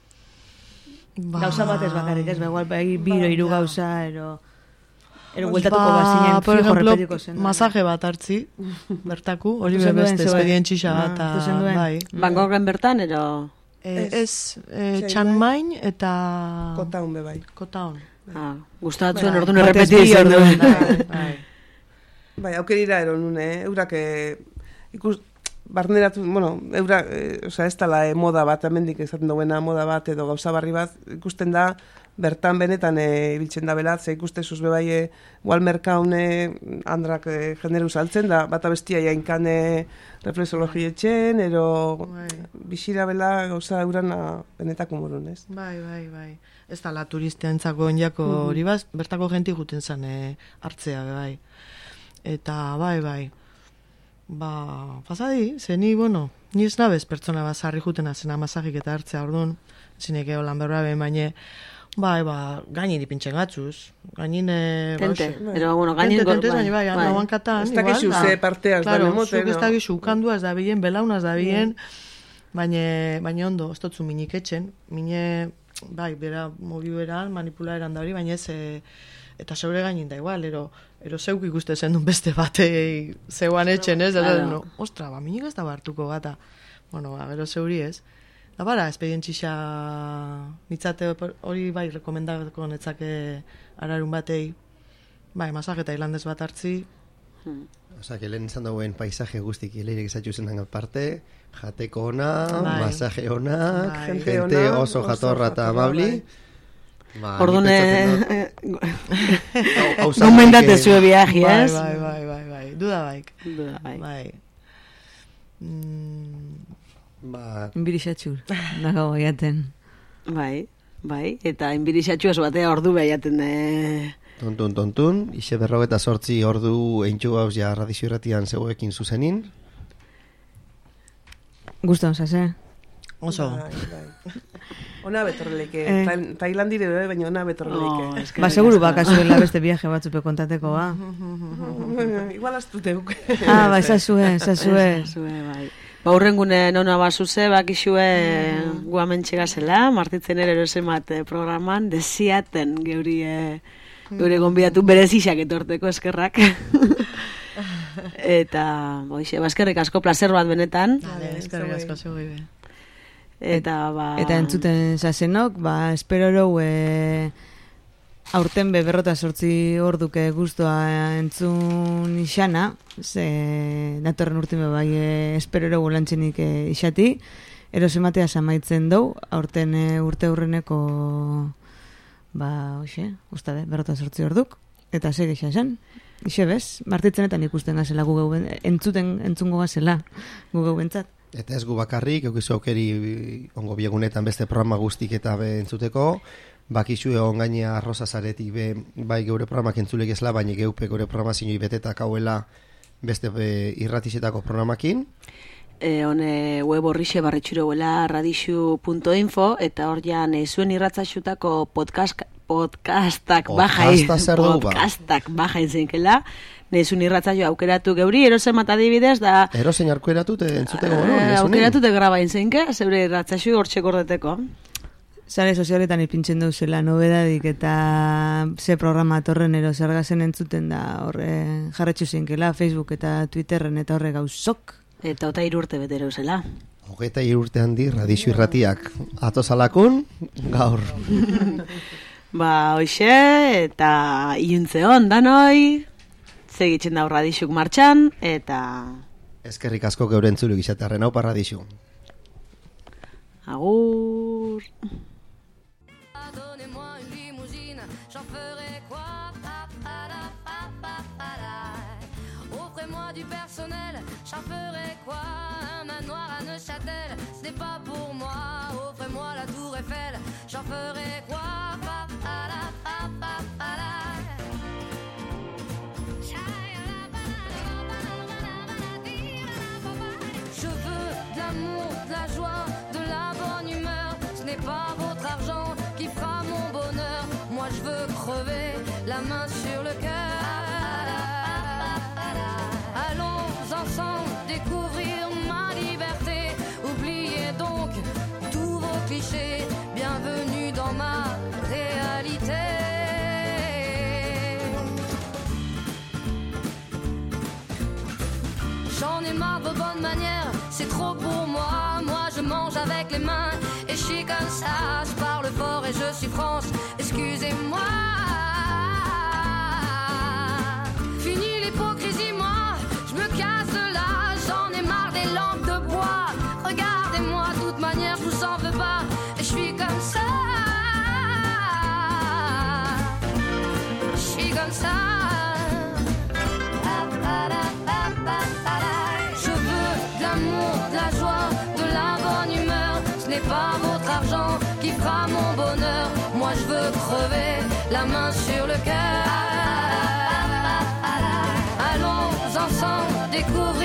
Gauza bat ez bakarrik, ez begual, biro iru gauza, ero gueltatuko bazinen, por ejemplo, masaje bat hartzi, bertaku, hori beste espedientxixa bat. Bai. Bangkoken bertan, ero? Ez, Chiang Mai eta... Kotaun bebai. Kotaun. Gustatzen orduan errepeti izan duen. Bai, aukerira ero nune, eurak barneratu, bueno, eurak, ez tala moda bat, amendik ezaten duena moda bat edo gauza barri bat, ikusten da, bertan benetan ibiltzen da belat, ze ikuste zuz bebai igual merkaune andrak generu saltzen da, bata bestia jainkan reflexologi etxen, ero bisira bela gauza eurana benetako morun, ez? Bai. Ez da la turistentzako enjako hori baz, bertako genti juten zen hartzea, bai. Eta bai. Pasadi, zeni, bueno, ni ez nabez pertsona bat zarri jutena zena masajik eta hartzea orduan, zineke holan berra behin, baina, gainin ipintzen gatzuz, gainin... Tente, pero bueno, gainin... Tente, bai, nahuankatan, igual. Ez dakizu ze parteaz da nemoten, no? Ez dakizu ukandua ez da bilen, belaunaz da bilen, baina ondo, ez dutzu minik etxen, bai, bera, mobi beran, manipula eran da hori, baina ez... Eta zeure gainin da igual, ero zeuk ikuste zen duen beste batei zeuan etxen, ez? Claro. Ostra, minik ez da hartuko bata. Bueno, gero zeuri ez. Da bara, espedientxixa nitzate hori bai rekomendatuko netzake ararun batei. Bai, masaje eta hilandez bat hartzi. Osa, que lehen izan dagoen paisaje guztik ileirik izatxu zen parte, jateko ona, masaje ona, gente oso jatorra eta amabli. Orduan gomendate zue viaje, ez? Bai, duda baik. Bai. Inbirisatxur, dago baiaten. Bai, eta inbirisatxu ez batea ordu behiaten Tontun, ixe 48 ordu eintxu gauz ja radizio irratian zeuekin zuzenin. Guston, zase? Oso. Ona betorreleke, Tailandire baina ona betorreleke. Seguru bakazuela beste viaje batzupe kontateko, ba? Igual astuteuk. Bai, zazue. Bai. Urrengune nona bazuze, bakixue guamentxe gazela, martitzen erosen bat programan, desiaten geure gonbidatu berezixak etorteko eskerrak. Eta, eskerrik asko, placer bat benetan. Eskerrik asko, segui be. Eta entzuten zazenok, espero erau aurten 48 orduke guztua entzun isana, datorren urtime bai espero erau lantzenik isati, erosematea samaitzen dau, aurten urte hurreneko ustade, 48 orduk, eta segi xasen. Ixe bez, martitzenetan ikusten gazela entzungo gazela gu bentzat. Eta ez gu bakarrik, eukizu aukeri ongo biegunetan beste programa guztik eta entzuteko, bakizu egon gainea arroza zaretik bai geure programak entzulek esla, baina geupe geure programa zinoi betetak hauela beste irratizetako programakin. Hone web horrixe barretxureuela radixu.info eta hor jan zuen irratzaxutako podcastak bajain zeinkela. Nezun irratzaio aukeratu geuri, erosen mat adibidez da... Erosen aukeratu entzuteko aukeratu grabain zeinke, zeure irratzaio hortxe gordeteko. Sare sozialetan ipintzen dauzela nobedadik eta ze programa torren eros argazen entzuten da horre jarretxu zeinkela, Facebook eta Twitterren eta horre gauzok. Eta 3 urte betero zela. 23 urte handi radixu irratiak atozalakun gaur. Hoxe, eta iuntze hon danoi, segitzen da radixuk martxan, eta... Eskerrik asko geure entzulu gizatarren hau radixu. Agur... Du personnel, j'en ferai quoi? Un manoir à Neuchâtel, ce n'est pas pour moi. Offrez-moi la tour Eiffel, j'en ferai quoi? Je veux de l'amour, de la joie, de la bonne humeur. Ce n'est pas votre argent qui fera mon bonheur. Moi je veux crever, la main sur le cœur. Ensemble découvrir ma liberté. Oubliez donc tous vos clichés. Bienvenue dans ma réalité. J'en ai marre de vos bonnes manières, c'est trop pour moi. Moi je mange avec les mains et je suis comme ça. Je parle fort et je suis France, excusez-moi. Fini l'hypocrisie, moi je me casse de là, j'en ai marre des lampes de bois. Regardez-moi, de toute manière, je vous en veux pas. Et je suis comme ça. Je suis comme ça. Je veux de l'amour, de la joie, de la bonne humeur. Ce n'est pas votre argent qui fera mon bonheur. Moi je veux crever, la main sur le cœur. Allons ensemble découvrir